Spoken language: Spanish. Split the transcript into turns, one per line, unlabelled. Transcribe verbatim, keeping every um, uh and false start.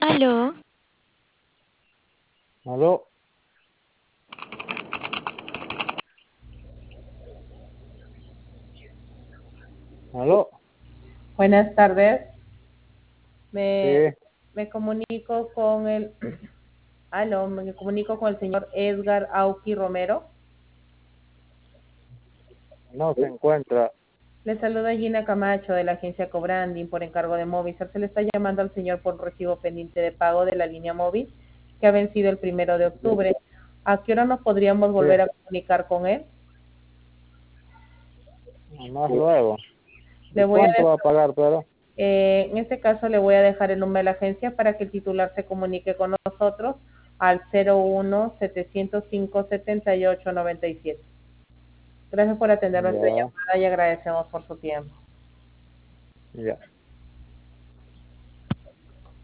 Aló,
Aló, aló,
Buenas tardes.
sí,
Me, me comunico con el, aló, me comunico con el señor Edgar Auqui Romero.
no se encuentra.
Le saluda Gina Camacho de la agencia Cobranding por encargo de Movistar. Se le está llamando al señor por un recibo pendiente de pago de la línea móvil que ha vencido el primero de octubre. ¿A qué hora nos podríamos
Sí,
volver a comunicar con él?
más luego.
Le
¿Y
voy a
cuánto
dejar,
va a pagar, pero?
eh, en este caso le voy a dejar el número de la agencia para que el titular se comunique con nosotros al cero uno setecientos cinco setenta y ocho noventa y siete. Gracias por atender nuestra
Ya,
llamada y agradecemos por su tiempo.
ya.